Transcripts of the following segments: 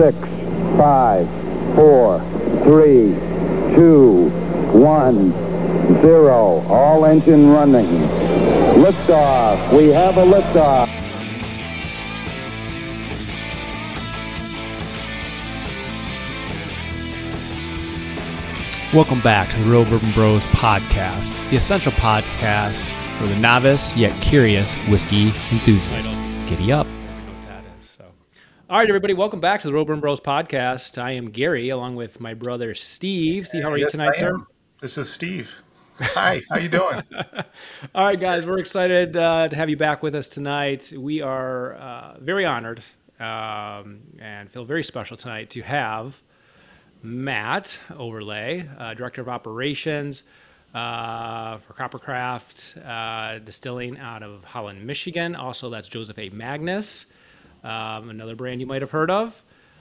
6, 5, 4, 3, 2, 1, 0. All engine running. Liftoff. We have a liftoff. Welcome back to the Real Bourbon Bros podcast, the essential podcast for the novice yet curious whiskey enthusiast. Giddy up. All right, everybody, welcome back to the Real Bourbon Bros podcast. I am Gary, along with my brother Steve. Steve, how are you tonight, sir? This is Steve. Hi, how you doing? All right, guys, we're excited to have you back with us tonight. We are very honored and feel very special tonight to have Matt Overlay, Director of Operations for Coppercraft Distilling out of Holland, Michigan. Also, that's Joseph A. Magnus, another brand you might have heard of,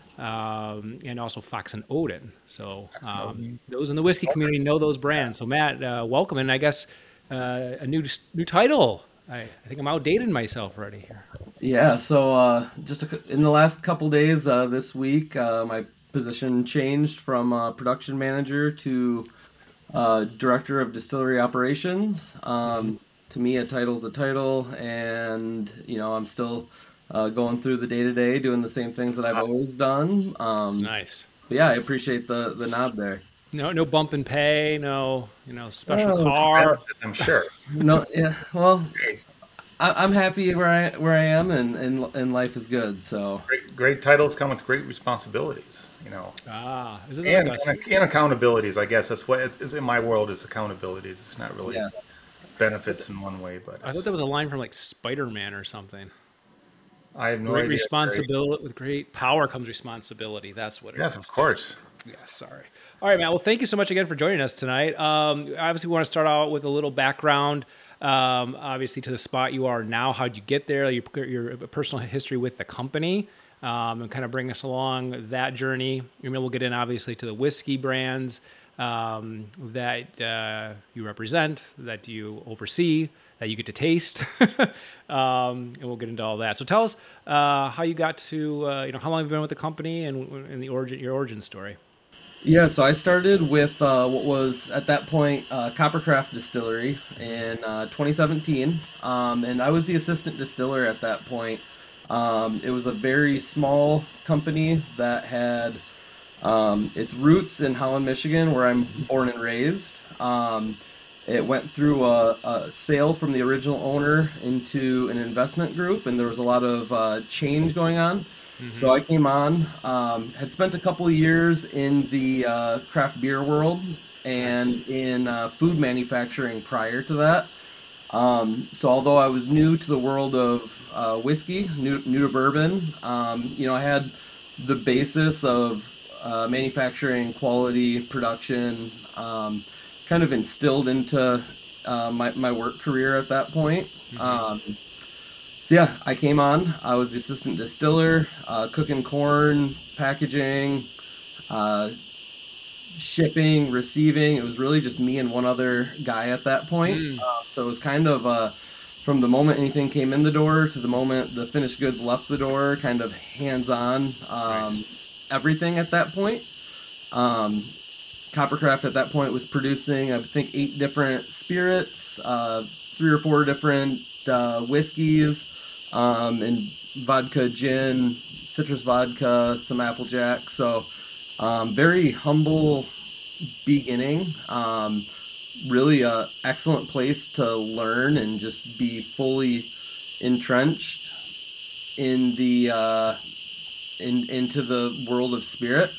and also Fox and Odin. So those in the whiskey community know those brands. So Matt, welcome, and I guess a new title. I think I'm outdated myself already here. Yeah, so just in the last couple days this week, my position changed from production manager to director of distillery operations. To me, a title's a title, and I'm still going through the day-to-day, doing the same things that I've always done. Nice. But yeah, I appreciate the nod there. No bump in pay, no special car. I'm sure. No, yeah, well, I'm happy where I am, and life is good. So great titles come with great responsibilities, Isn't and that accountabilities. I guess that's what it's in my world is accountabilities. It's not really benefits in one way, but I thought that was a line from like Spider-Man or something. I have no great idea. Responsibility with great power comes responsibility. That's what it is. Yes, of course. Yes, sorry. All right, Matt. Well, thank you so much again for joining us tonight. Obviously, we want to start out with a little background. Obviously, to the spot you are now. How'd you get there? Your personal history with the company, and kind of bring us along that journey. We'll get in obviously to the whiskey brands that you represent, that you oversee, that you get to taste, and we'll get into all that. So tell us how you got to, how long have you been with the company and your origin story. Yeah, so I started with what was at that point Coppercraft Distillery in 2017, and I was the assistant distiller at that point. It was a very small company that had its roots in Holland, Michigan, where I'm born and raised. It went through a sale from the original owner into an investment group, and there was a lot of change going on. Mm-hmm. So I came on, had spent a couple of years in the craft beer world and in food manufacturing prior to that. So although I was new to the world of whiskey, new to bourbon, I had the basis of manufacturing, quality, production, kind of instilled into my work career at that point. Mm-hmm. So yeah, I came on. I was the assistant distiller, cooking corn, packaging, shipping, receiving. It was really just me and one other guy at that point. So it was kind of from the moment anything came in the door to the moment the finished goods left the door, kind of hands-on everything at that point. Coppercraft at that point was producing, I think, 8 different spirits, 3 or 4 different whiskeys, and vodka, gin, citrus vodka, some Applejack. So very humble beginning. Really a excellent place to learn and just be fully entrenched in the into the world of spirit.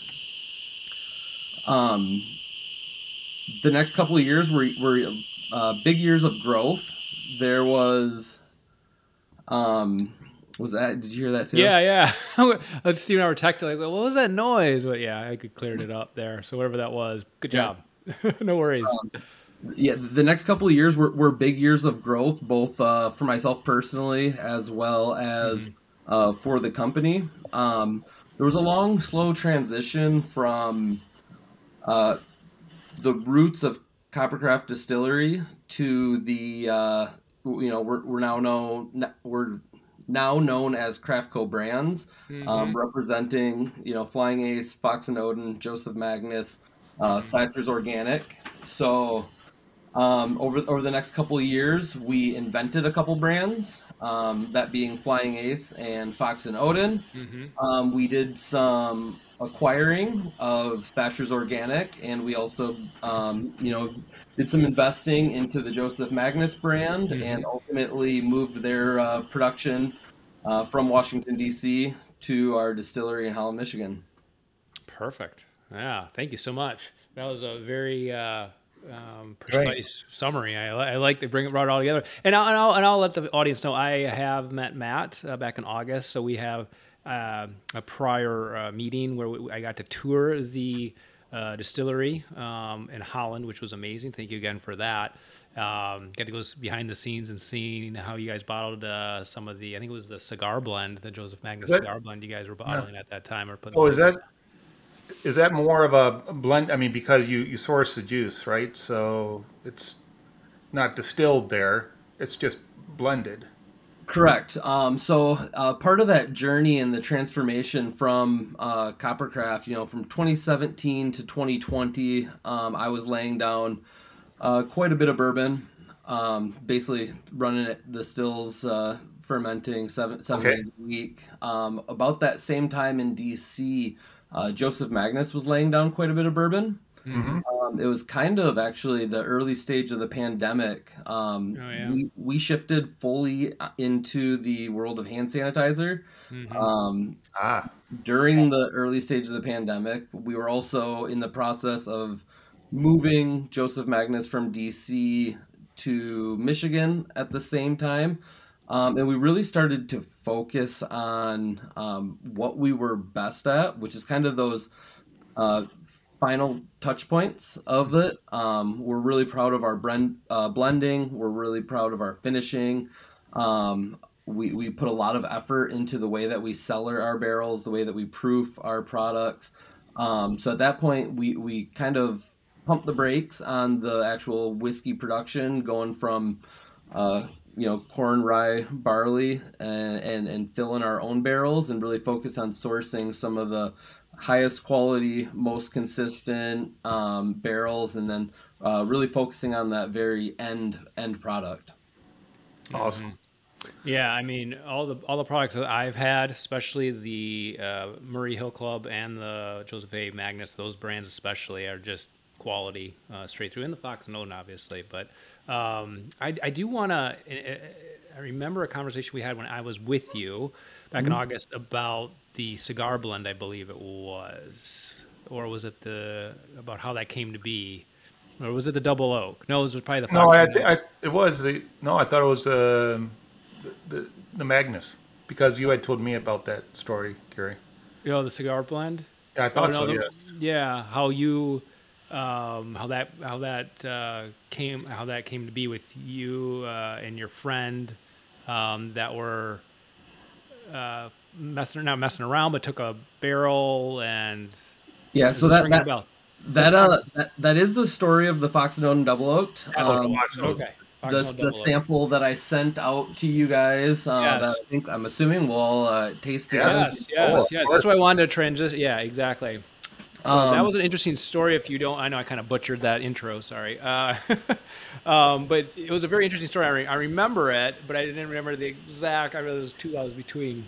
The next couple of years were big years of growth. There was that? Did you hear that too? Yeah. Steve and I were texting like, well, what was that noise? But yeah, I could cleared it up there. So whatever that was, good job. No worries. The next couple of years were big years of growth, both for myself personally as well as for the company. There was a long, slow transition from the roots of Coppercraft Distillery to the we're now known as Craftco brands, representing, Flying Ace, Fox and Odin, Joseph Magnus, Thatcher's Organic. So over the next couple of years, we invented a couple brands, that being Flying Ace and Fox and Odin. We did some acquiring of Thatcher's Organic, and we also, did some investing into the Joseph Magnus brand, and ultimately moved their production from Washington, D.C. to our distillery in Holland, Michigan. Perfect. Yeah, thank you so much. That was a very precise summary. I like to brought it all together. And I'll let the audience know I have met Matt back in August. So we have a prior meeting where I got to tour the distillery in Holland, which was amazing. Thank you again for that. Got to go behind the scenes and seeing how you guys bottled some of I think it was the cigar blend, the Joseph Magnus cigar blend you guys were bottling at that time. Or putting is that more of a blend? I mean, because you source the juice, right? So it's not distilled there. It's just blended. Correct. So part of that journey and the transformation from Coppercraft, from 2017 to 2020, I was laying down quite a bit of bourbon, basically running the stills, fermenting seven days a week. About that same time in DC, Joseph Magnus was laying down quite a bit of bourbon. It was kind of actually the early stage of the pandemic. We shifted fully into the world of hand sanitizer. During the early stage of the pandemic, we were also in the process of moving Joseph Magnus from DC to Michigan at the same time. And we really started to focus on what we were best at, which is kind of those final touch points of it. We're really proud of our blending. We're really proud of our finishing. We put a lot of effort into the way that we cellar our barrels, the way that we proof our products. So at that point, we kind of pumped the brakes on the actual whiskey production, going from corn, rye, barley, and filling our own barrels, and really focus on sourcing some of the highest quality, most consistent barrels, and then really focusing on that very end product. Awesome. Yeah, I mean, all the products that I've had, especially the Murray Hill Club and the Joseph A. Magnus, those brands especially are just quality straight through, and the Fox and Odin, obviously. But I do want to. I remember a conversation we had when I was with you back in August about the cigar blend, I believe it was, or was it about how that came to be, or was it the double oak? No, it was probably the Fox. No, I thought it was the Magnus, because you had told me about that story, Gary. The cigar blend. Yeah, I thought so. Yes. Yeah, how that came to be with you and your friend that were not messing around, but took a barrel and so that is the story of the Fox and Odin Double Oaked. Okay. The sample that I sent out to you guys, that I'm assuming we'll taste together. Yes. That's why I wanted to transition. Yeah, exactly. So that was an interesting story. If you don't, I know I kind of butchered that intro. Sorry, but it was a very interesting story. I remember it, but I didn't remember the exact. I realized it was 2 hours between.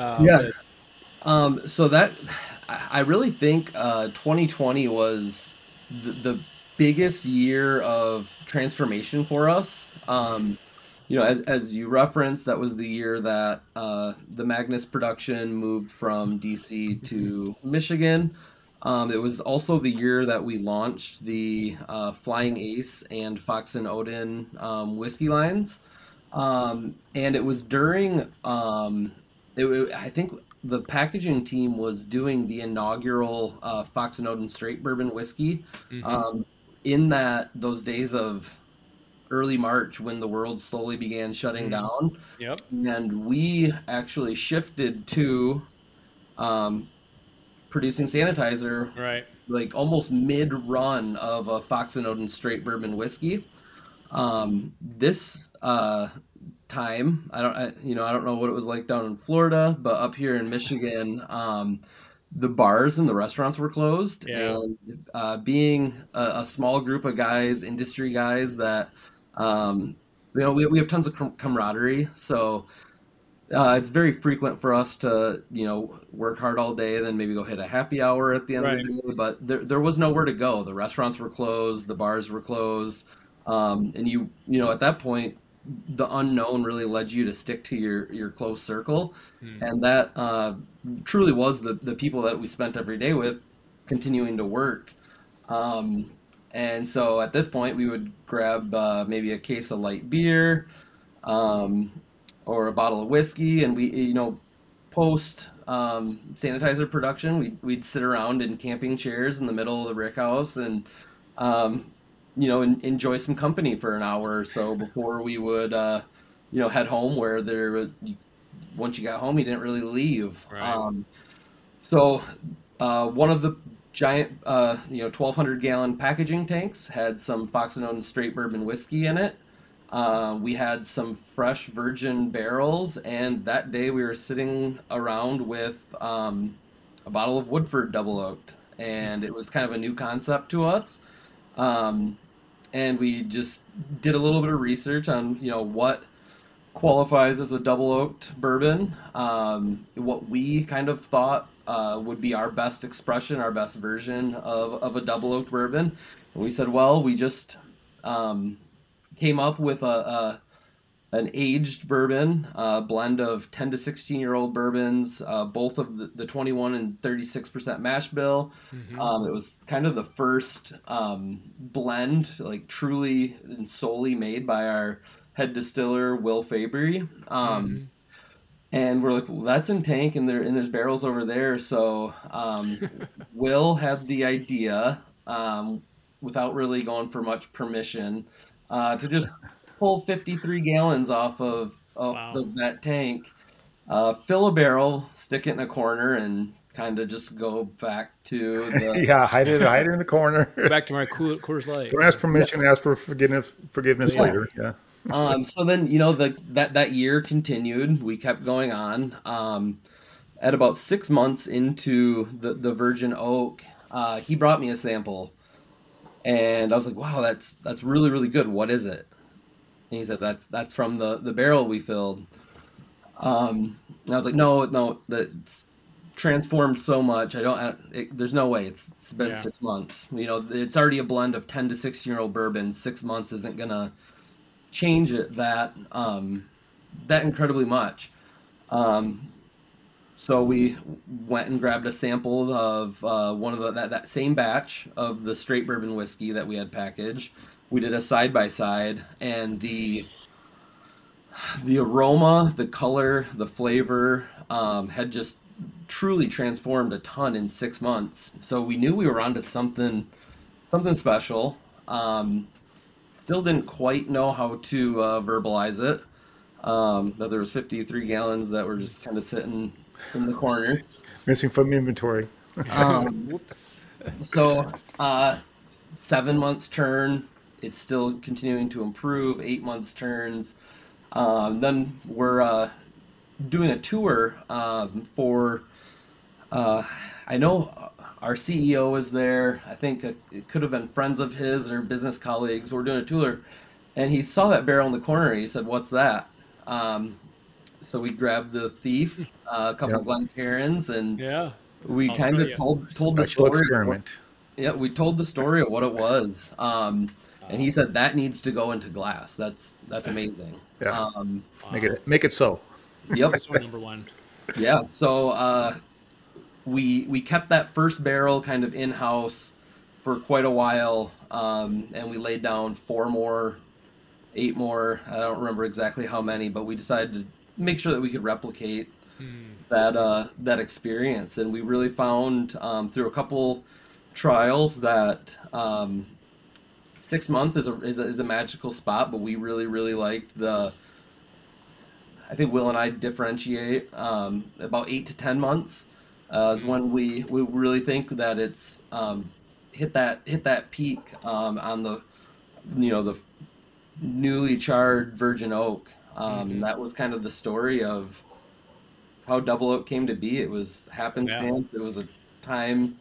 So that I really think 2020 was the biggest year of transformation for us. As you referenced, that was the year that the Magnus production moved from DC to Michigan. It was also the year that we launched the Flying Ace and Fox and Odin whiskey lines. And it was during, I think the packaging team was doing the inaugural Fox and Odin straight bourbon whiskey in those days of early March when the world slowly began shutting down. Yep. And we actually shifted to producing sanitizer, right, like almost mid-run of a Fox and Odin straight bourbon whiskey. This time. I don't know what it was like down in Florida, but up here in Michigan, the bars and the restaurants were closed. Yeah. And being a small group of guys, industry guys that, we have tons of camaraderie. So it's very frequent for us to, work hard all day, then maybe go hit a happy hour at the end of Right. the day. But there was nowhere to go. The restaurants were closed, the bars were closed, and at that point, the unknown really led you to stick to your close circle, and that truly was the people that we spent every day with, continuing to work. And so at this point, we would grab maybe a case of light beer. Um, or a bottle of whiskey, and we, post sanitizer production, we'd sit around in camping chairs in the middle of the rick house and um, enjoy some company for an hour or so before we would head home, where once you got home you didn't really leave. Right. So one of the giant 1,200-gallon packaging tanks had some Fox and Owen straight bourbon whiskey in it. We had some fresh virgin barrels, and that day we were sitting around with a bottle of Woodford Double Oaked, and it was kind of a new concept to us. Um, and we just did a little bit of research on what qualifies as a double oaked bourbon, what we kind of thought would be our best expression, our best version of a double oaked bourbon. And we said, well, we just um, came up with an aged bourbon, blend of 10 to 16-year-old bourbons, both of the 21 and 36% mash bill. It was kind of the first blend, like truly and solely made by our head distiller, Will Fabry. And we're like, well, that's in tank, and there's barrels over there. So Will had the idea, without really going for much permission, to just pull 53 gallons off Wow. of that tank, fill a barrel, stick it in a corner, and kind of just go back to the Yeah, hide it in the corner. Back to my Coors Light. Don't ask permission. Ask for forgiveness Yeah. later. Yeah. So then that year continued. We kept going on. At about 6 months into the Virgin Oak, he brought me a sample, and I was like, "Wow, that's really really good. What is it?" And he said, "That's from the barrel we filled." And I was like, "No, that's transformed so much. There's no way. It's been Yeah. 6 months. It's already a blend of 10 to 16-year-old bourbon. 6 months isn't gonna change it that incredibly much." So we went and grabbed a sample of one of that same batch of the straight bourbon whiskey that we had packaged. We did a side by side, and the aroma, the color, the flavor had just truly transformed a ton in 6 months. So we knew we were onto something special. Still didn't quite know how to verbalize it. That there was 53 gallons that were just kind of sitting in the corner. Missing from inventory. Whoops. So 7 months turn, it's still continuing to improve. 8 months turns. Then we're doing a tour for. I know our CEO was there. I think it could have been friends of his or business colleagues. We're doing a tour, and he saw that barrel in the corner. And he said, "What's that?" So we grabbed the Thief, a couple of Glencairns, and Yeah. we I'll kind tell of you. told the Special story. experiment. Yeah, we told the story of what it was, and he said that needs to go into glass. That's amazing. Yeah. Um, Make it so. yep. That's my number one. Yeah. So we kept that first barrel kind of in house for quite a while, and we laid down 4 more, 8 more. I don't remember exactly how many, but we decided to make sure that we could replicate that experience, and we really found through a couple trials that 6 month is a magical spot, but we really really liked I think Will and I differentiate about 8 to 10 months is when we really think that it's hit that peak on the the newly charred virgin oak. And that was kind of the story of how Double Oak came to be. It was happenstance. It was a time.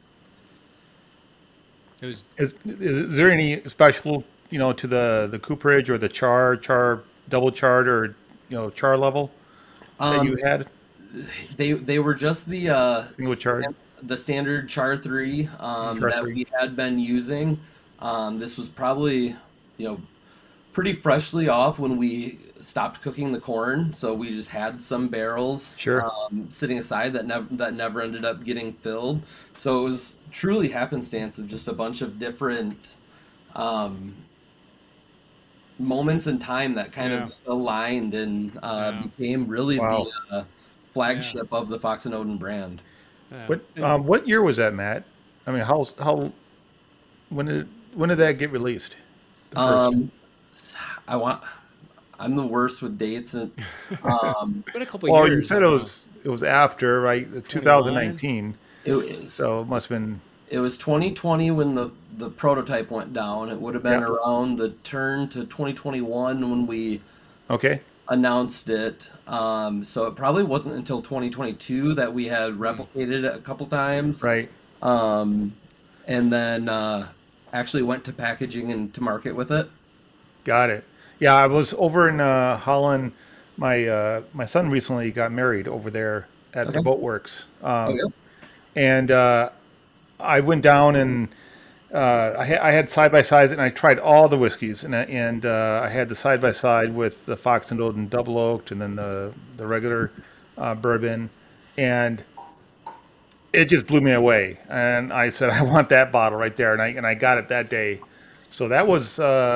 It was Is there any special, to the cooperage or the char, double charred or, char level that you Um, had? they were just Single charred, the standard Char 3 char that three. we had been using. This was probably, you know, pretty freshly off when we stopped cooking the corn, so we just had some barrels Sure. sitting aside that never ended up getting filled. So it was truly happenstance of just a bunch of different um, moments in time that kind of Yeah. just aligned and Yeah. became really the Wow. Yeah. flagship of the Fox and Odin brand. Yeah. What year was that, Matt? I mean, how when did that get released? The first. Um, I want. I'm the worst with dates, and um, It's been a couple Well, you years. said it was after, right? 21. 2019. it was So it must have been. 2020 when the prototype went down. It would have been Yeah. around the turn to 2021 when we Okay. announced it. So it probably wasn't until 2022 that we had replicated it a couple times, Right. um, and then actually went to packaging and to market with it. Got it. Yeah, I was over in Holland. My son recently got married over there at the Okay. Boatworks, Oh yeah. and I went down and I had side by sides, and I tried all the whiskeys, and I had the side by side with the Fox and Odin double oaked, and then the regular bourbon, and it just blew me away. And I said, I want that bottle right there, and I got it that day. So that was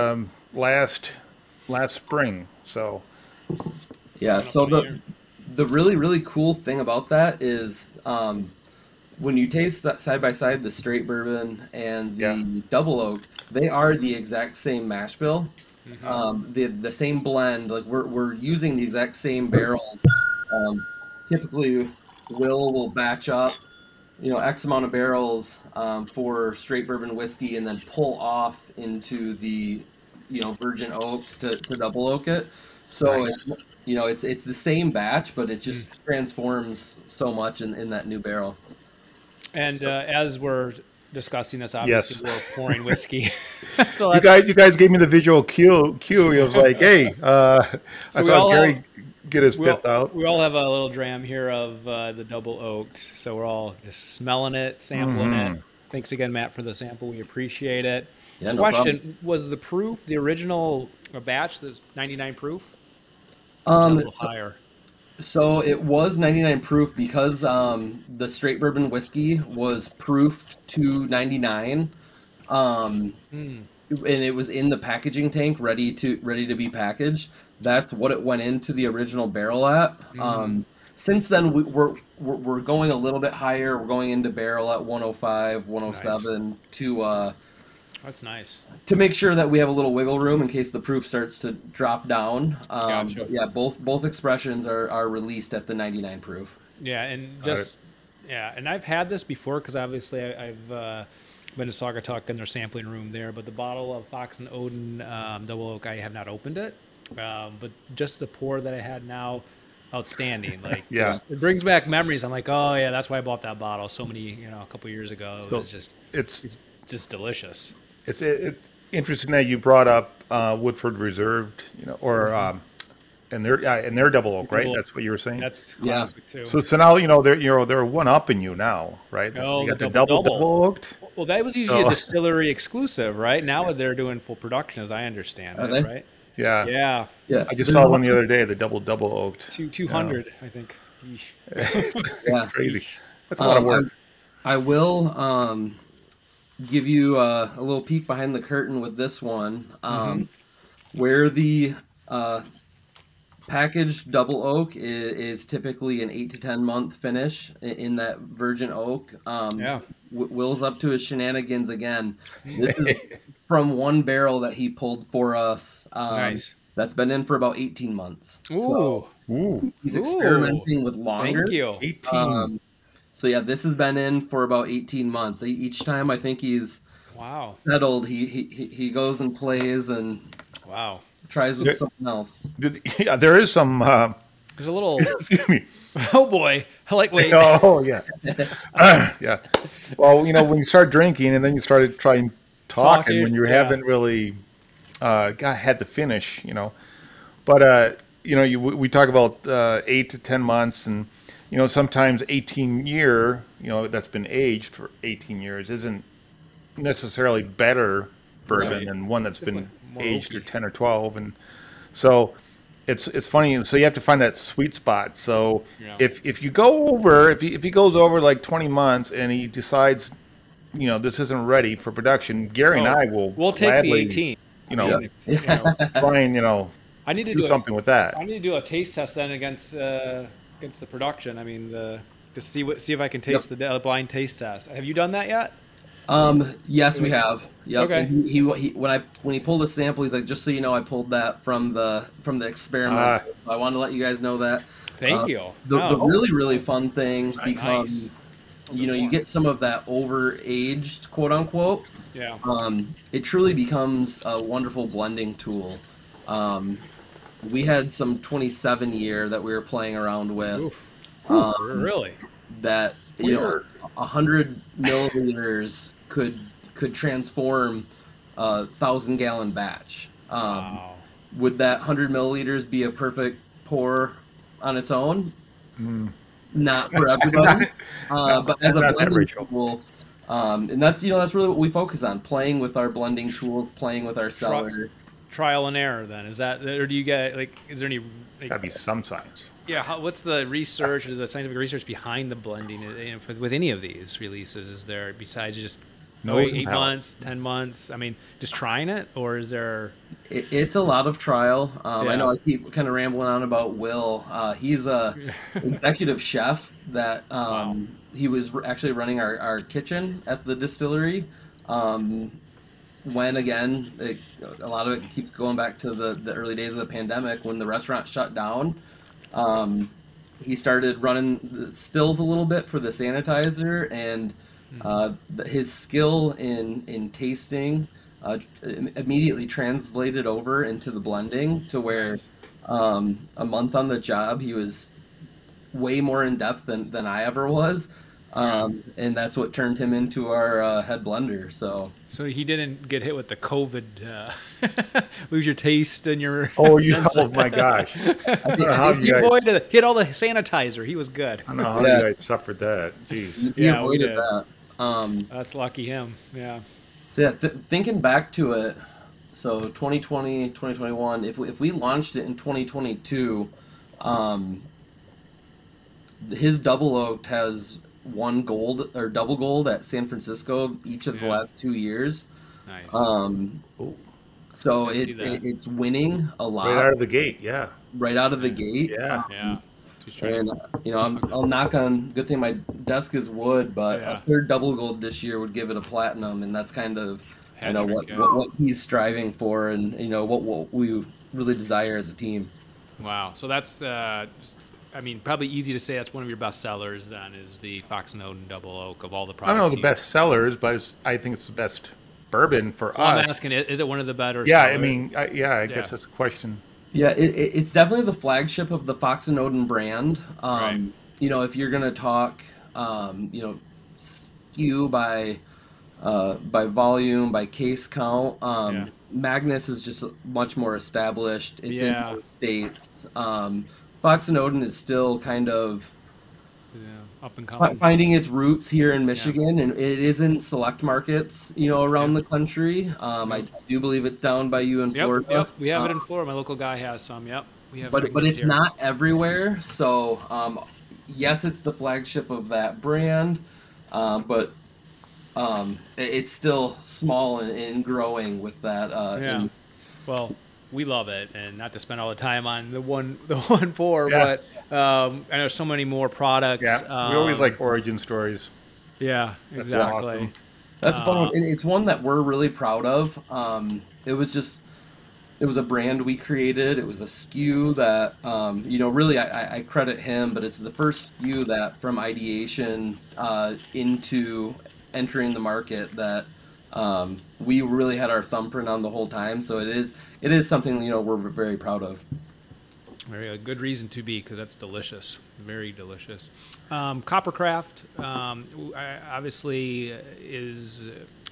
last spring. So Yeah. Coming up So on a year. the really cool thing about that is when you taste that side by side, the straight bourbon and yeah, the double oak, they are the exact same mash bill, the same blend. Like we're using the exact same barrels. Um, Typically, will batch up, X amount of barrels for straight bourbon whiskey, and then pull off into the, virgin oak to double oak it. So nice. it's the same batch, but it just transforms so much in that new barrel. And as we're discussing this, Yes. obviously we're pouring whiskey. So You that's guys gave me the visual cue. It was like, hey, I we saw all Gary have get his we all, fifth out. we all have a little dram here of the double oaked. So we're all just smelling it, sampling it. Thanks again, Matt, for the sample. We appreciate it. Yeah, no problem. Question: was the proof the original batch, the 99 proof? Or was that a Um, little so, higher? so it was 99 proof because the straight bourbon whiskey was proofed to 99. Um, and it was in the packaging tank ready to be packaged. That's what it went into the original barrel at. Since then we're going a little bit higher. We're going into barrel at 105, 107 That's nice. to make sure that we have a little wiggle room in case the proof starts to drop down. Gotcha. But yeah, both expressions are released at the 99 proof. Yeah, and Got just and I've had this before because obviously I've been to Saugatuck in their sampling room there. But the bottle of Fox and Odin Double Oak, I have not opened it. But just the pour that I had now, outstanding. Like, Yeah. it brings back memories. I'm like, oh yeah, that's why I bought that bottle so many, a couple years ago. It So was just it's just delicious. it's interesting that you brought up Woodford Reserved, and their double oak, right? Double oak. That's what you were saying. That's Yeah. classic too. So now they're one up in you now, right? Oh, You got the the double double-double. oaked. Well, that was usually a Oh. distillery exclusive, right? Now they're doing full production, as I understand Are it, they? right? Yeah. Yeah, Yeah, I just saw one the other day, the double oaked. 200, I think. Yeesh. Yeah. Crazy. That's a lot of work. I will give you a little peek behind the curtain with this one, where the packaged double oak is typically an 8 to 10 month finish in that virgin oak. Yeah. Will's up to his shenanigans again. This is from one barrel that he pulled for us. Nice. That's been in for about 18 months. Ooh, Ooh, He's Ooh. experimenting with longer. thank you. 18. So yeah, this has been in for about 18 months. Each time I think he's Wow. settled, he goes and plays, and Wow. tries with something else. Yeah, there is some. There's a little. Excuse me. Oh boy, wait. Oh yeah, yeah. Well, when you start drinking and then you started trying talking when you haven't really had the finish, But we talk about 8 to 10 months, and sometimes 18-year, that's been aged for 18 years isn't necessarily better bourbon than one that's been aged for 10 or 12, and so. It's funny. So you have to find that sweet spot. So if you go over, if he goes over like 20 months and he decides, this isn't ready for production, Gary and I will take gladly, the 18. Try and I need to do something with that. I need to do a taste test then against the production. I mean, to see if I can taste the blind taste test. Have you done that yet? Yes, we have. Yep. Okay. He when he pulled a sample, he's like, just so you know, I pulled that from the experiment. I wanted to let you guys know that. Thank you. The really fun thing becomes, you get some of that over-aged, quote unquote. Yeah. It truly becomes a wonderful blending tool. We had some 27-year that we were playing around with. Oof. Really? That 100 milliliters could transform a 1,000-gallon batch. Wow. Would that 100 milliliters be a perfect pour on its own? Not for everybody, but as a blending tool, and that's really what we focus on: playing with our blending tools, playing with our cellar. Trial and error. Then is that, or do you get is there any? Gotta be some science. Yeah. What's the research or the scientific research behind the blending with any of these releases? Is there, besides just 8 months, 10 months? I mean, just trying it, or is there? It's a lot of trial. I know I keep kind of rambling on about Will. He's a executive chef that he was actually running our kitchen at the distillery. When again, a lot of it keeps going back to the early days of the pandemic when the restaurant shut down. He started running the stills a little bit for the sanitizer, and his skill in tasting immediately translated over into the blending to where a month on the job he was way more in depth than I ever was. And that's what turned him into our head blender. So he didn't get hit with the COVID, lose your taste and your. Oh my gosh! I don't know how you guys hit all the sanitizer. He was good. I don't know how you guys suffered that. Jeez. He avoided that. That's lucky him. Yeah. So thinking back to it, so 2020, 2021. If we launched it in 2022, his double oaked has won gold or double gold at San Francisco each of the last 2 years. Nice. So it's winning a lot right out of the gate. Yeah. Right out of the gate. Yeah. And I'll knock on. Good thing my desk is wood, but a third double gold this year would give it a platinum, and that's kind of what he's striving for, and what we really desire as a team. Wow. So that's probably easy to say that's one of your best sellers. Then is the Fox and Odin Double Oak of all the products. I don't know the best sellers, but I think it's the best bourbon for us. I'm asking, is it one of the better? Yeah, sellers? I guess that's a question. Yeah, it's definitely the flagship of the Fox and Odin brand. Right. If you're gonna talk, SKU by volume, by case count, Magnus is just much more established. It's in most states. Fox and Odin is still kind of up and coming, finding its roots here in Michigan, and it is in select markets, around the country. I do believe it's down by you in Florida. Yep, we have it in Florida. My local guy has some. Yep, we have. But it's not everywhere. So yes, it's the flagship of that brand, but it's still small and growing with that. Well, we love it, and not to spend all the time on the one pour, but I know so many more products. Yeah, we always like origin stories. Yeah, That's exactly. awesome. That's fun, and it's one that we're really proud of. It was a brand we created. It was a SKU that really I credit him, but it's the first SKU that from ideation into entering the market that We really had our thumbprint on the whole time, so it is something we're very proud of. Very a good reason to be, because that's delicious, very delicious. Coppercraft obviously is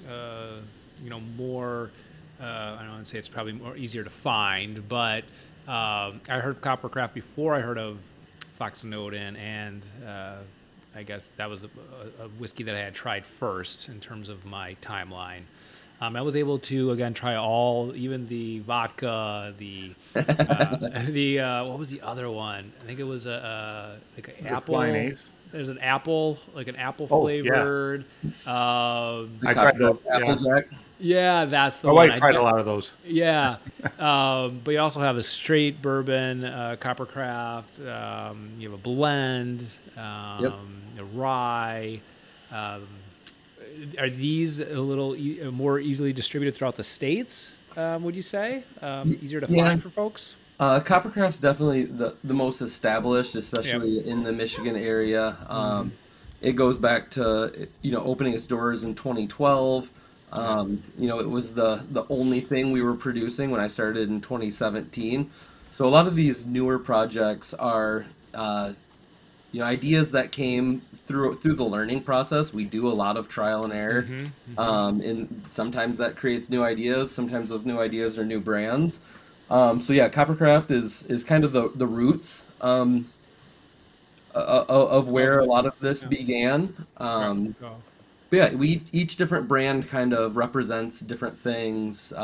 more. I don't want to say it's probably more easier to find, but I heard of Coppercraft before I heard of Fox and Odin, and I guess that was a whiskey that I had tried first in terms of my timeline. I was able to again try all, even the vodka, the what was the other one? I think it was like an apple. Flying Ace. There's an apple, like an apple Oh, yeah. flavored. I tried the Applejack. Yeah, that's the My one. wife tried a lot of those. Yeah, but you also have a straight bourbon, Coppercraft. You have a blend, a rye. Are these a little more easily distributed throughout the states? Would you say easier to Yeah. find for folks? Coppercraft's definitely the most established, especially in the Michigan area. It goes back to opening its doors in 2012. It was the only thing we were producing when I started in 2017. So a lot of these newer projects are ideas that came through the learning process. We do a lot of trial and error, and sometimes that creates new ideas. Sometimes those new ideas are new brands. So yeah, Coppercraft is kind of the roots of where a lot of this began. But yeah, each different brand kind of represents different things,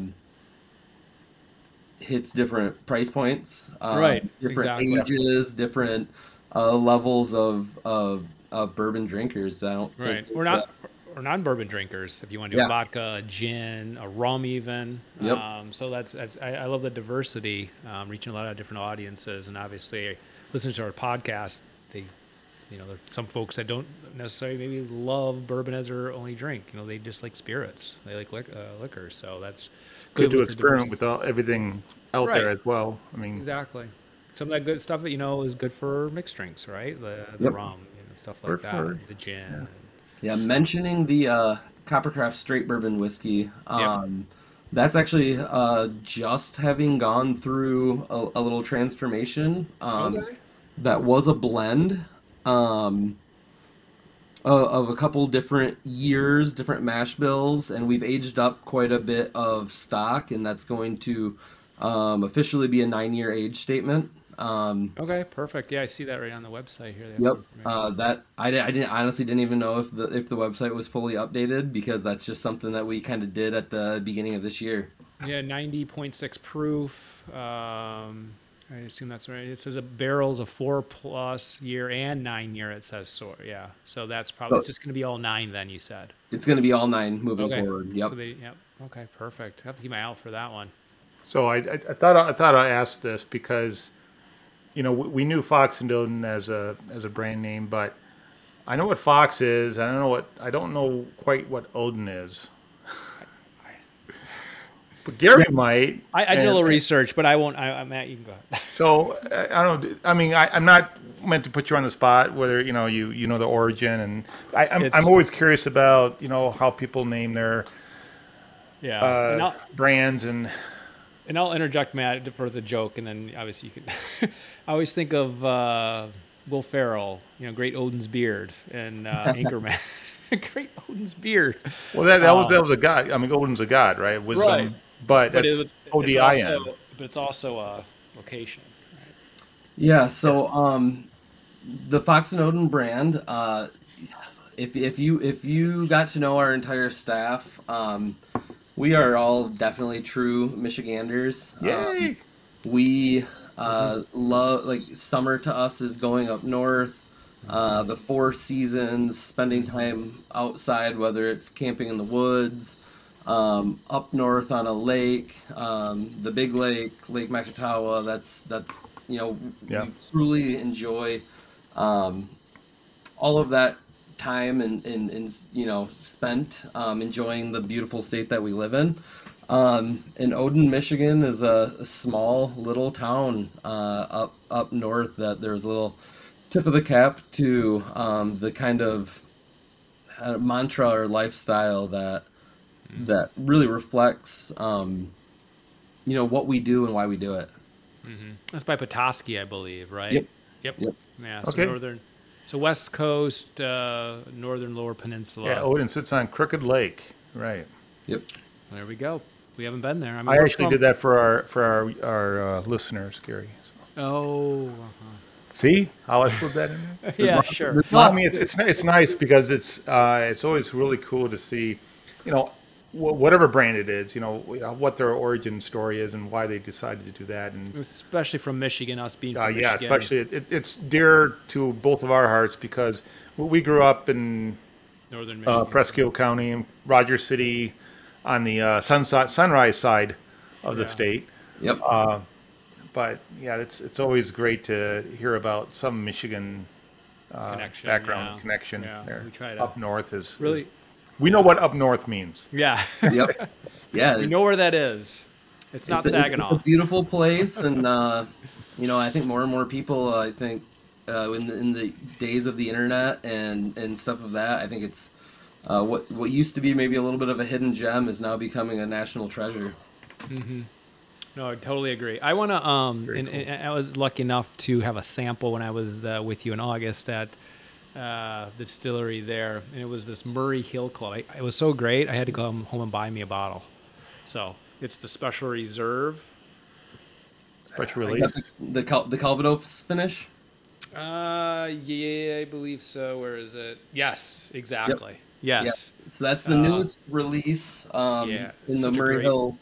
hits different price points, Right, different exactly. ages, different levels of bourbon drinkers. I don't Right. think Or non-bourbon drinkers, if you want to do a vodka, a gin, a rum, even. Yep. So that's I love the diversity, reaching a lot of different audiences, and obviously, listening to our podcast, there's some folks that don't necessarily maybe love bourbon as their only drink. They just like spirits, they like liquor. So that's Good to with the experiment diversity. with everything out there Right. as well. I mean, Exactly. Some of that good stuff that is good for mixed drinks, right? The Yep. rum, stuff like that, the gin. Yeah, mentioning the Coppercraft straight bourbon whiskey, that's actually just having gone through a little transformation. Okay. That was a blend of a couple different years, different mash bills, and we've aged up quite a bit of stock, and that's going to officially be a 9-year age statement. Okay, perfect. Yeah, I see that right on the website here. They have Yep. some information. That I didn't honestly didn't even know if the website was fully updated, because that's just something that we kind of did at the beginning of this year. Yeah, 90.6 proof. I assume that's right. It says a barrel's a 4+ year and 9 year. It says so. Yeah, so that's probably it's just going to be all 9 then. You said. It's going to be all 9 moving Okay. forward. Yep. So yep. Okay, perfect. I have to keep my eye out for that one. so I thought I asked this because, we knew Fox and Odin as a brand name, but I know what Fox is. I don't know quite what Odin is. But Gary might. I did a little research, but I won't. Matt, you can go ahead. So I don't. I mean, I'm not meant to put you on the spot. Whether you know the origin, and I'm always curious about how people name their Yeah. brands and. And I'll interject, Matt, for the joke, and then obviously you can. I always think of Will Ferrell, Great Odin's Beard, and Anchorman. Great Odin's Beard. Well, that was a god. I mean, Odin's a god, right? Wisdom, Right. but that's it's ODIN. but it's also a location. Right? Yeah. So the Fox and Odin brand. If you got to know our entire staff, we are all definitely true Michiganders. Yay! We love, like, summer to us is going up north. The 4 seasons, spending time outside, whether it's camping in the woods, up north on a lake, the big lake, Lake Makatawa. That's we truly enjoy all of that time and spent enjoying the beautiful state that we live in. And Odin, Michigan is a small little town up north that there's a little tip of the cap to the kind of mantra or lifestyle that that really reflects, what we do and why we do it. That's by Petoskey, I believe, right? Yep. Yep. Yep. Yeah. So Okay. so West Coast, northern Lower Peninsula. Yeah, Odin sits on Crooked Lake. Right. Yep. There we go. We haven't been there. I mean, I we're actually did that for our listeners, Gary. So. Oh. See how I slid that in there? Yeah, sure. There's Well, I lots- mean, it's nice because it's always really cool to see, whatever brand it is, what their origin story is and why they decided to do that. And Especially from Michigan, us being from yeah, Michigan. especially it's dear to both of our hearts because we grew up in Northern Michigan. Presque Isle County, Rogers City, on the Sunrise side of the Yeah. state. Yep. But yeah, it's always great to hear about some Michigan Connection, background yeah. connection Yeah, there. we try to- Up north is Really? we know what up north means. Yeah. Yep. Yeah. We know where that is. It's not It's Saginaw. a beautiful place, and I think more and more people. I think in the days of the internet and stuff of that, I think it's what used to be maybe a little bit of a hidden gem is now becoming a national treasure. No, I totally agree. I want to, Very cool. and I was lucky enough to have a sample when I was with you in August at the distillery there, and it was this Murray Hill Club. It was so great, I had to come home and buy me a bottle. So it's the Special Reserve. Special Got release. the Calvados finish. Yeah, I believe so. Where is it? Yes, exactly. Yes. Yeah. So that's the newest release yeah, in the such a Murray great- Hill.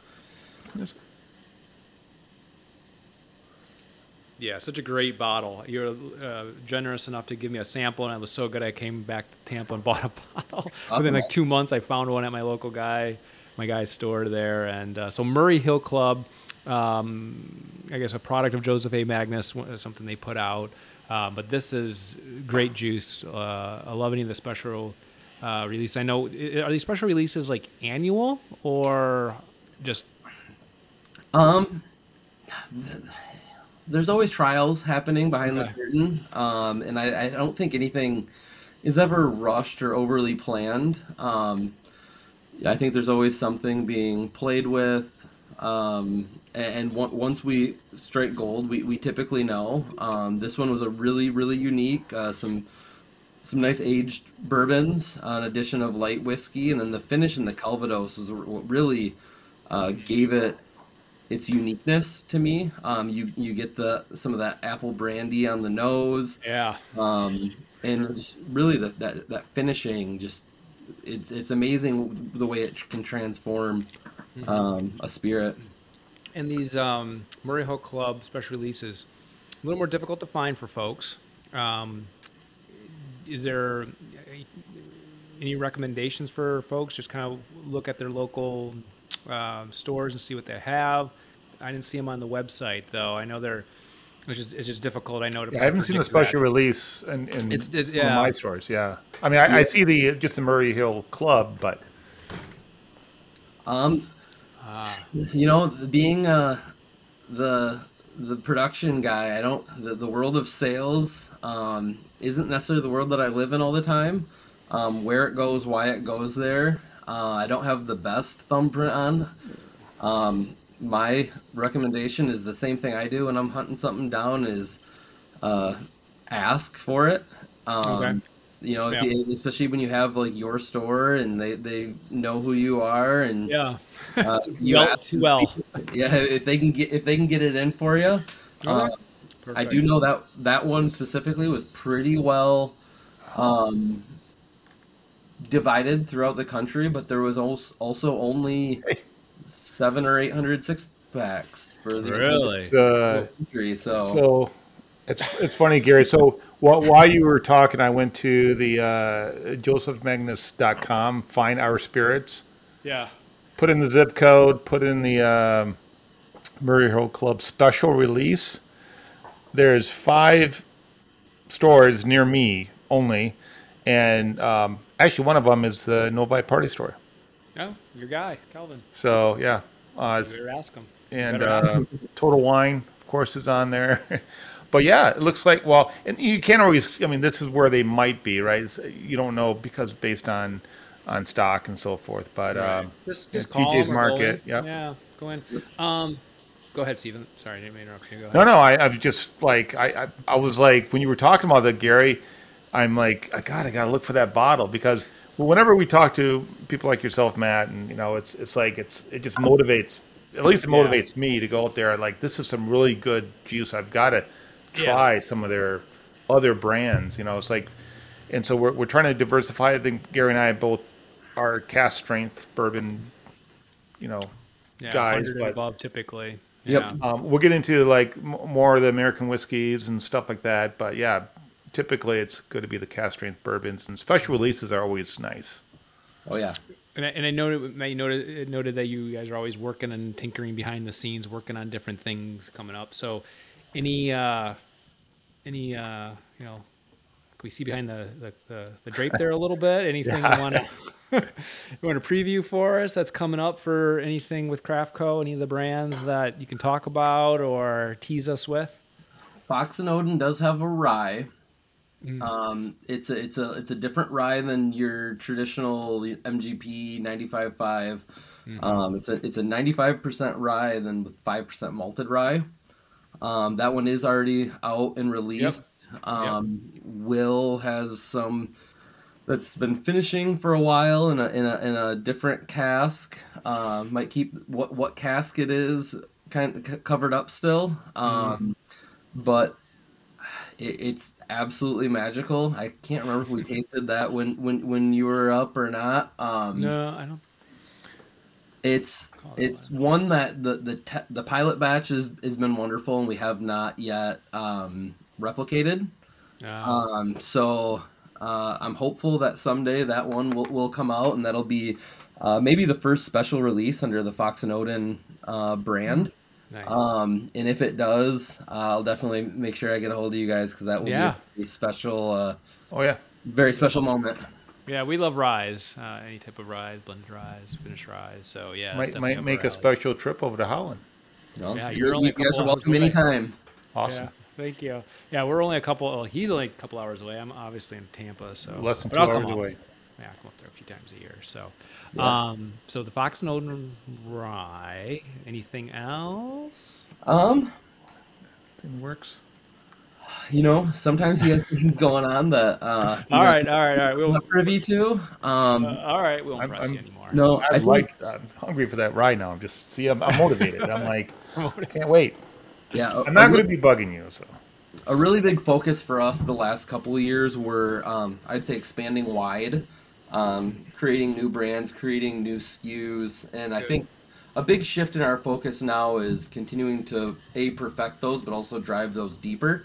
Yeah, such a great bottle. You're generous enough to give me a sample, and it was so good I came back to Tampa and bought a bottle. Within like 2 months, I found one at my local my guy's store there. And so Murray Hill Club, I guess a product of Joseph A. Magnus, something they put out. But this is great juice. I love any of the special release. I know, are these special releases like annual or just... There's always trials happening behind Okay. the curtain, and I don't think anything is ever rushed or overly planned. I think there's always something being played with, and once we strike gold, we typically know. This one was a really, really unique, some nice aged bourbons, an addition of light whiskey, and then the finish in the Calvados was what really gave it its uniqueness to me. You get some of that apple brandy on the nose, Yeah. and just really that finishing. Just it's amazing the way it can transform a spirit. And these Murray Hill Club special releases, a little more difficult to find for folks. Is there any recommendations for folks? Just kind of look at their local stores and see what they have. I didn't see them on the website though. I know it's just difficult. I know to. Yeah, I haven't seen the predict special that. release in It's some of yeah. my stores. Yeah, I mean, I see just the Murray Hill Club, but Being the production guy, I don't the world of sales isn't necessarily the world that I live in all the time. Where it goes, why it goes there, I don't have the best thumbprint on. My recommendation is the same thing I do when I'm hunting something down is ask for it. Okay. Especially when you have like your store and they know who you are and Yeah. you Well, ask too well. yeah, if they can get it in for you. Okay. I do know that one specifically was pretty well divided throughout the country, but there was also only 700 or 800 six-packs for the Really? whole country. so it's funny, Gary. So while you were talking, I went to the josephmagnus.com, find our spirits, Yeah. put in the zip code, put in the Murray Hill Club special release. There's 5 stores near me only, and actually one of them is the Novi Party store. Oh, your guy, Calvin. So yeah, You better ask him. and better ask him. Total Wine, of course, is on there. But yeah, it looks like, and you can't always. I mean, this is where they might be, right? You don't know because based on on stock and so forth. But Right. Just yeah, call TJ's them or go in. Market. Yep. Yeah, go in. Go ahead, Steven. Sorry, I didn't mean to interrupt you. Go ahead. No, I was just like I was like when you were talking about that, Gary. I'm like, I gotta look for that bottle because whenever we talk to people like yourself, Matt, and it's like it just motivates. At least it Yeah. motivates me to go out there. Like this is some really good juice. I've got to try some of their other brands. It's like, and so we're trying to diversify. I think Gary and I both are cask strength bourbon, Yeah, guys, 100 and but above typically. Yep. Yeah. we'll get into like more of the American whiskeys and stuff like that. But yeah, typically it's going to be the cask strength bourbons, and special releases are always nice. Oh yeah. And I noted, Matt, you noted that you guys are always working and tinkering behind the scenes, working on different things coming up. So, can we see behind the drape there a little bit? Anything you want to preview for us that's coming up for anything with Craft Co? Any of the brands that you can talk about or tease us with? Fox and Odin does have a rye. It's a different rye than your traditional MGP 95.5. It's a 95% rye than with 5% malted rye. That one is already out and released. Will has some that's been finishing for a while in a different cask. Might keep what cask it is kind of covered up still. But it's absolutely magical. I can't remember if we tasted that when you were up or not. No, I don't. It's one that the pilot batch has been wonderful, and we have not yet replicated. So I'm hopeful that someday that one will come out, and that'll be maybe the first special release under the Fox and Odin brand. Nice. And if it does, I'll definitely make sure I get a hold of you guys because that will be a special, very special moment. Yeah, we love ryes. Any type of ryes, blended ryes, finished ryes. So yeah, might make a special trip over to Holland. Yeah, you guys are welcome anytime. Awesome. Yeah, thank you. Yeah, we're only he's only a couple hours away. I'm obviously in Tampa, so less than 2 hours away. Yeah, I come up there a few times a year. So, Yeah. So the Fox and Odin rye. Anything else? Thing works. Sometimes you have things going on that. All right. We're not privy to. All right, we won't press you anymore. No, I'm hungry for that rye now. I'm motivated. I'm like, I can't wait. Yeah, I'm not going to be bugging you. So a really big focus for us the last couple of years were, I'd say, expanding wide, creating new brands, creating new SKUs, and I think a big shift in our focus now is continuing to perfect those, but also drive those deeper.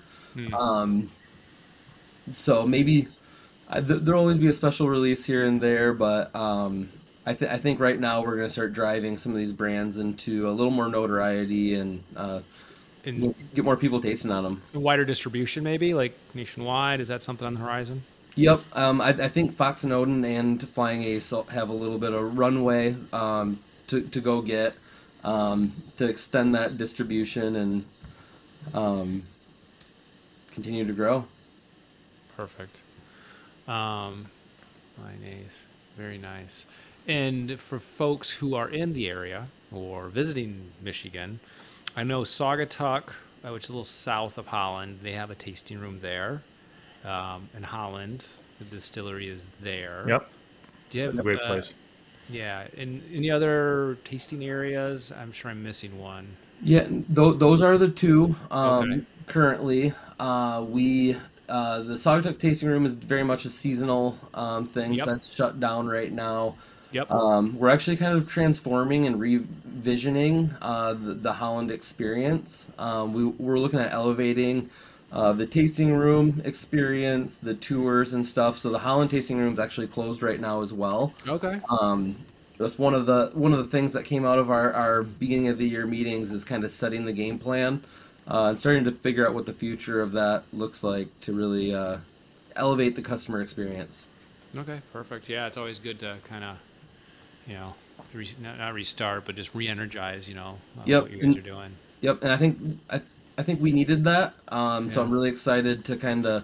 So maybe there'll always be a special release here and there, but I think right now we're going to start driving some of these brands into a little more notoriety and get more people tasting on them. Wider distribution, maybe like nationwide. Is that something on the horizon? Yep. I think Fox and Odin and Flying Ace have a little bit of runway to go get to extend that distribution and continue to grow. Perfect. Flying Ace, very nice. And for folks who are in the area or visiting Michigan, I know Saugatuck, which is a little south of Holland, they have a tasting room there. In Holland, the distillery is there. Yep. Do you have a great place? Yeah. In any other tasting areas? I'm sure I'm missing one. Yeah, those are the two Okay. currently. The Saugatuck tasting room is very much a seasonal thing. Yep. So that's shut down right now. Yep. We're actually kind of transforming and revisioning the Holland experience. We're looking at elevating the tasting room experience, the tours and stuff. So the Holland tasting room is actually closed right now as well. Okay. That's one of the things that came out of our beginning of the year meetings is kind of setting the game plan and starting to figure out what the future of that looks like to really elevate the customer experience. Okay, perfect. Yeah, it's always good to kind of, not restart, but just re-energize, what you guys are doing. Yep, and I think we needed that. So I'm really excited to kind of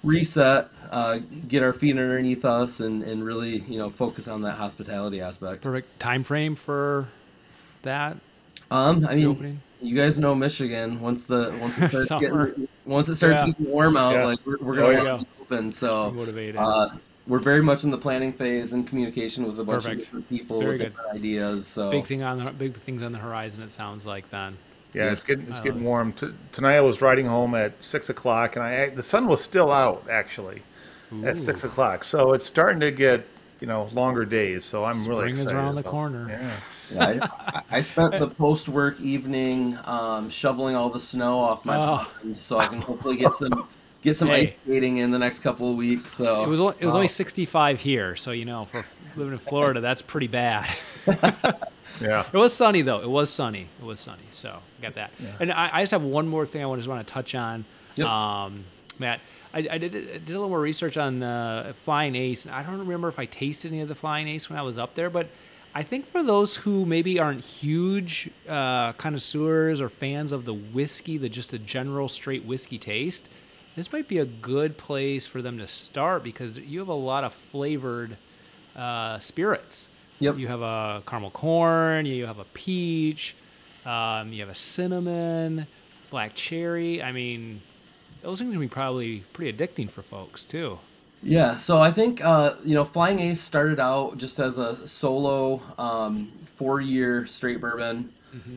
reset, get our feet underneath us, and really, focus on that hospitality aspect. Perfect time frame for that I mean, reopening. you guys know Michigan. Summer. Once it starts Yeah. getting warm out, Yeah. like we're There gonna you want go. to be open. We're So, motivated. uh, we're very much in the planning phase and communication with a bunch of Perfect. different people Very with good. different ideas. So, Big things on the horizon. It sounds like then. Yeah, yes. it's I love getting it. warm. Tonight I was riding home at 6 o'clock, and the sun was still out actually at Ooh. 6 o'clock. So it's starting to get longer days. So I'm really Spring is excited around the about. corner. Yeah, Yeah, I spent the post-work evening shoveling all the snow off my Oh, pond, so I can hopefully get some ice hey, skating in the next couple of weeks. it So, was it was only wow. 65 here, so for living in Florida, that's pretty bad. Yeah, It was sunny though. It was sunny. So got that. yeah. And I just have one more thing I just want to touch on, yep. Matt. I did a little more research on Flying Ace. I don't remember if I tasted any of the Flying Ace when I was up there, but I think for those who maybe aren't huge connoisseurs or fans of the whiskey, just the general straight whiskey taste, this might be a good place for them to start because you have a lot of flavored spirits. Yep. You have a caramel corn, you have a peach, you have a cinnamon, black cherry. I mean, those things can be probably pretty addicting for folks too. Yeah, so I think Flying Ace started out just as a solo 4-year straight bourbon,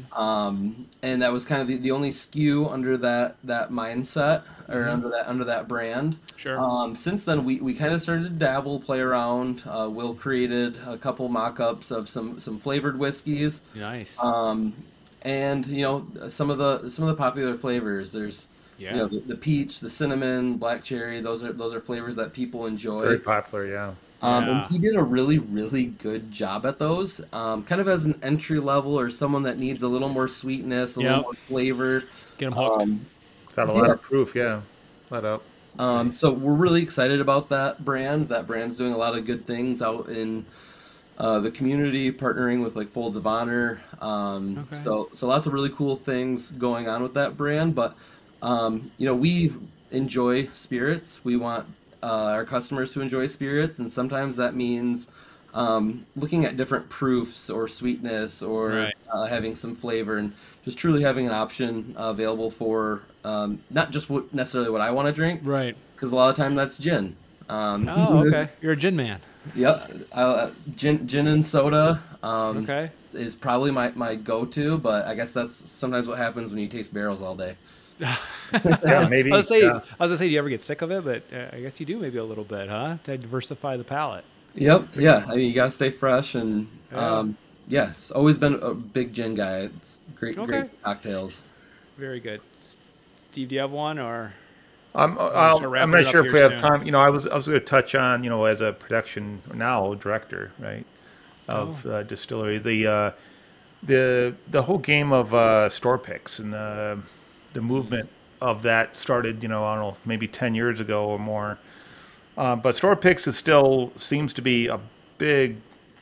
and that was kind of the only SKU under that mindset or under that brand. Sure. Since then, we kind of started to dabble, play around. Will created a couple mock-ups of some flavored whiskeys, Nice. and some of the popular flavors. There's Yeah. the peach, the cinnamon, black cherry. Those are flavors that people enjoy. Very popular. Yeah, And Yeah. he did a really, really good job at those. Kind of as an entry level or someone that needs a little more sweetness, a little Yep. more flavor. Get them hooked. it's got a lot of proof. Yeah, let up. So we're really excited about that brand. That brand's doing a lot of good things out in the community, partnering with like Folds of Honor. Okay. So lots of really cool things going on with that brand. But we enjoy spirits. We want our customers to enjoy spirits, and sometimes that means looking at different proofs or sweetness or Right. having some flavor and just truly having an option available for not just necessarily what I want to drink, Right. because a lot of time that's gin. Oh, okay. You're a gin man. Yeah, gin and soda Okay. is probably my go-to, but I guess that's sometimes what happens when you taste barrels all day. Yeah, maybe. I was Yeah. gonna say, do you ever get sick of it? But I guess you do maybe a little bit, huh? To diversify the palate. Yep, yeah. I mean, you gotta stay fresh, and Yeah. yeah, it's always been a big gin guy. It's great Okay. cocktails. Very good. Steve, do you have one or? I'm start wrapping I'm it not up sure if here we have soon. time. I was going to touch on as a production now director, right, of distillery, the whole game of store picks and the movement of that started I don't know, maybe 10 years ago or more. But store picks still seems to be a big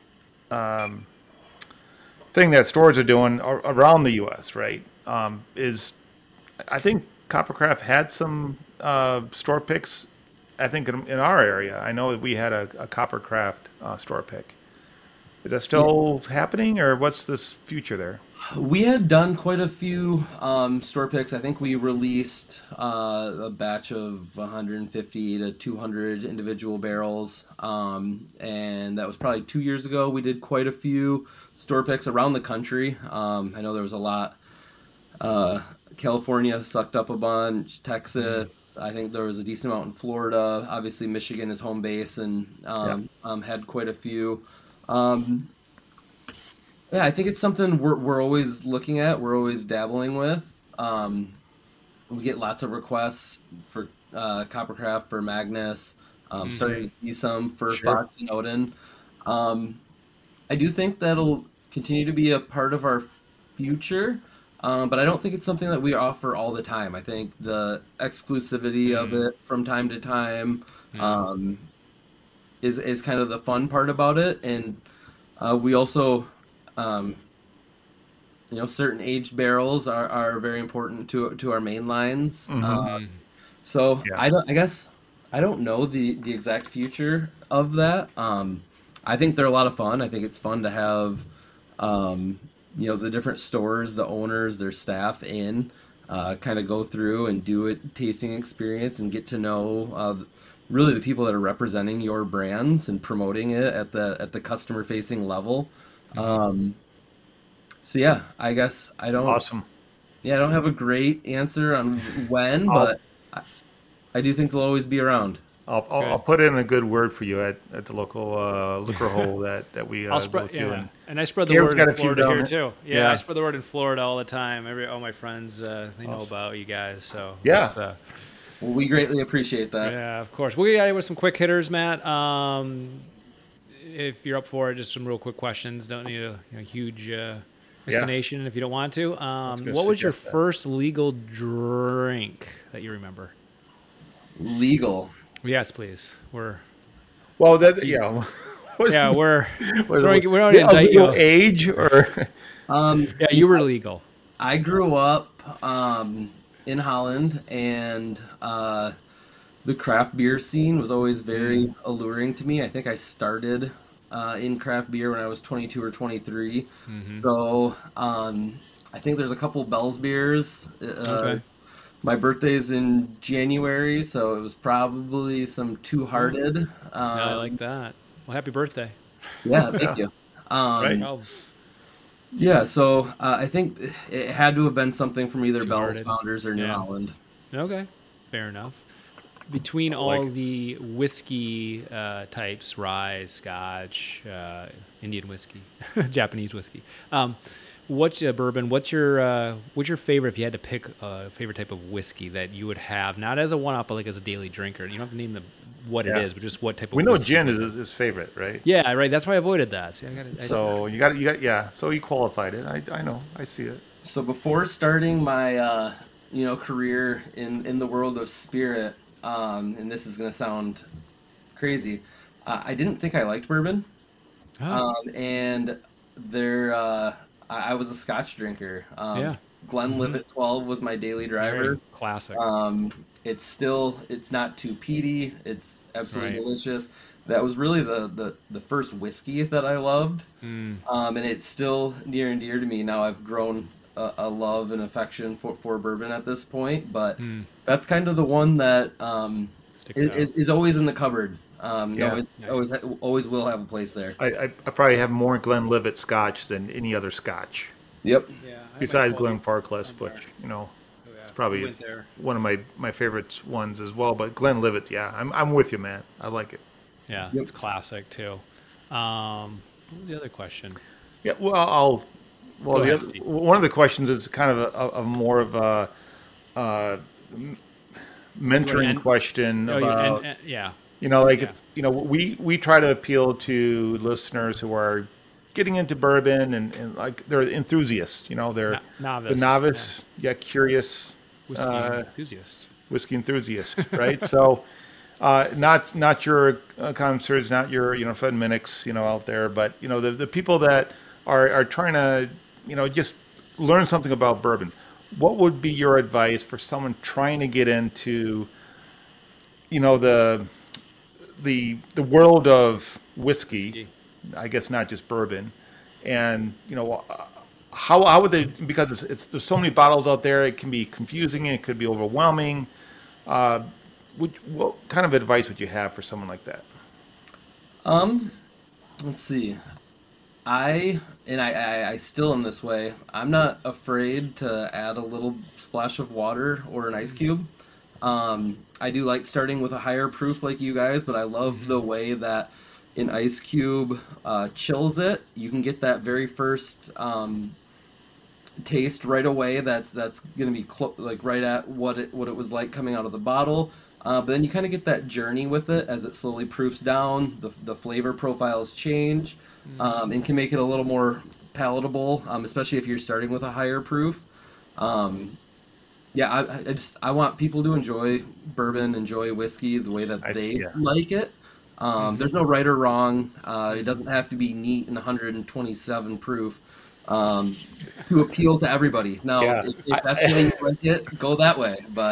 thing that stores are doing around the U.S. Right? Is I think Coppercraft had some store picks. I think in our area, I know that we had a Coppercraft store pick. Is that still happening, or what's this future there? We had done quite a few store picks. I think we released a batch of 150 to 200 individual barrels, and that was probably 2 years ago. We did quite a few store picks around the country. I know there was a lot. California sucked up a bunch. Texas, I think there was a decent amount in Florida. Obviously, Michigan is home base and had quite a few. Yeah, I think it's something we're always looking at. We're always dabbling with. We get lots of requests for Coppercraft, for Magnus. Starting to see some for Sure. Fox and Odin. I do think that'll continue to be a part of our future, but I don't think it's something that we offer all the time. I think the exclusivity of it from time to time is kind of the fun part about it, and we also certain aged barrels are very important to our main lines. So Yeah. I guess I don't know the exact future of that. I think they're a lot of fun. I think it's fun to have, the different stores, the owners, their staff in, kind of go through and do a tasting experience and get to know really the people that are representing your brands and promoting it at the customer facing level. Mm-hmm. So yeah, I guess I don't. Awesome. Yeah, I don't have a great answer on when, I'll but I do think they'll always be around. I'll Good. put in a good word for you at the local liquor hole that we I'll go spread, to. yeah, And and I spread the Gary's word got in a few Florida down here there. too. Yeah, I Yeah. spread the word in Florida all the time. All my friends, they know Awesome. about you guys. So Yeah. Well, we greatly appreciate that. yeah, of course. We got with some quick hitters, Matt. If you're up for it, just some real quick questions. Don't need a huge Yeah. explanation if you don't want to. Gonna What was your suggest that. first legal drink that you remember? Legal. Yes, please. We're Well, that yeah. Was, yeah, we're was we it don't a indict legal you. age or Yeah, you were legal. I grew up in Holland, and the craft beer scene was always very alluring to me. I think I started in craft beer when I was 22 or 23. Mm-hmm. So I think there's a couple Bell's beers. Okay. My birthday's in January, so it was probably some Two Hearted. Yeah, I like that. Well, happy birthday. Yeah, thank yeah, you. right? Oh, Yeah, so I think it had to have been something from either Bell's Two-Hearted. Founders or New Yeah. Holland. okay. Fair enough. Between I all like the whiskey types, rye, Scotch, Indian whiskey, Japanese whiskey, what's bourbon? What's your favorite? If you had to pick a favorite type of whiskey that you would have, not as a one-up, but like as a daily drinker, you don't have to name what it Yeah. is, but just what type of We know whiskey gin was is it? his favorite, right? Yeah, right. That's why I avoided that. See, So you got yeah. So you qualified it. I know. I see it. So before starting my career in the world of spirit, and this is gonna sound crazy, I didn't think I liked bourbon, oh, and I was a Scotch drinker. yeah. Glenlivet 12 was my daily driver. Very classic. It's not too peaty. It's absolutely Right. delicious. That was really the first whiskey that I loved. Mm, And it's still near and dear to me. Now I've grown a love and affection for bourbon at this point, but mm, that's kind of the one that sticks out. is always in the cupboard. Yeah. It's Yeah. always will have a place there. I probably have more Glenlivet Scotch than any other Scotch Yep. Yeah. besides Glenfarclas, which it's probably went there. one of my favorite ones as well. But Glenlivet, yeah, I'm with you, man. I like it. Yeah, Yep. it's classic too. What was the other question? Yeah, well, Go the ahead, other, Steve. one of the questions is kind of a more of a mentoring end- question Oh, about yeah. like Yeah. if, we try to appeal to listeners who are getting into bourbon and like they're enthusiasts. They're Novice. the novice, curious Whiskey uh, enthusiast. whiskey enthusiast, right? So. Not your connoisseurs, not your Fred Minnicks, out there, but the people that are trying to just learn something about bourbon. What would be your advice for someone trying to get into the world of whiskey? I guess not just bourbon, and how would they? Because there's so many bottles out there, it can be confusing and it could be overwhelming. What kind of advice would you have for someone like that? Let's see. I still am this way. I'm not afraid to add a little splash of water or an ice cube. I do like starting with a higher proof like you guys, but I love the way that an ice cube chills it. You can get that very first taste right away. That's gonna be like right at what it was like coming out of the bottle. But then you kind of get that journey with it as it slowly proofs down. The flavor profiles change, and can make it a little more palatable, especially if you're starting with a higher proof. Yeah, I want people to enjoy bourbon, enjoy whiskey the way that they Yeah. like it. There's no right or wrong. It doesn't have to be neat and 127 proof to appeal to everybody. Now, Yeah. if that's the way you like it, go that way. But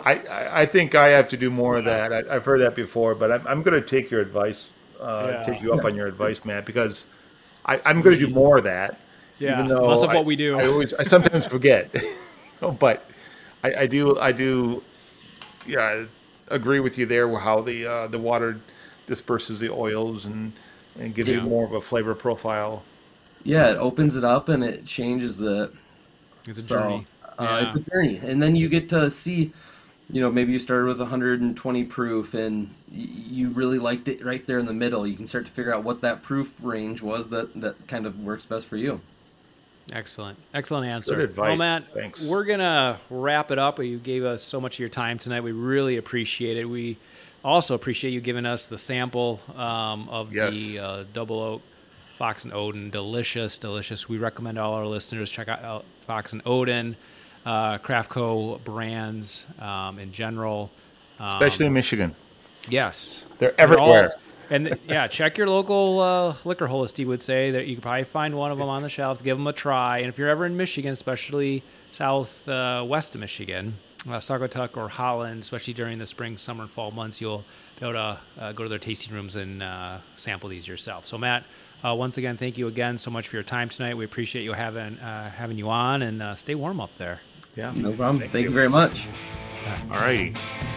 I think I have to do more of that. I've heard that before, but I'm going to take your advice, take you up on your advice, Matt, because I'm going to do more of that. Yeah, even though less of what we do. I sometimes forget, but I do, yeah, agree with you there. How the water disperses the oils and gives you more of a flavor profile. Yeah, it opens it up and it changes it. It's a journey. It's a journey, and then you get to see. Maybe you started with 120 proof and you really liked it right there in the middle. You can start to figure out what that proof range was that kind of works best for you. Excellent answer. Good advice. Well, Matt, thanks. We're gonna wrap it up. You gave us so much of your time tonight. We really appreciate it. We also appreciate you giving us the sample of the Double Oak Fox and Odin. Delicious. We recommend all our listeners check out Fox and Odin. Craftco brands in general, especially in Michigan. Yes, they're everywhere. Check your local liquor hole, as Steve would say. That you can probably find one of them on the shelves. Give them a try. And if you're ever in Michigan, especially southwest of Michigan, Saugatuck or Holland, especially during the spring, summer, and fall months, you'll be able to go to their tasting rooms and sample these yourself. So, Matt, once again, thank you again so much for your time tonight. We appreciate you having you on, and stay warm up there. Yeah, no problem. Thank you very much. All righty.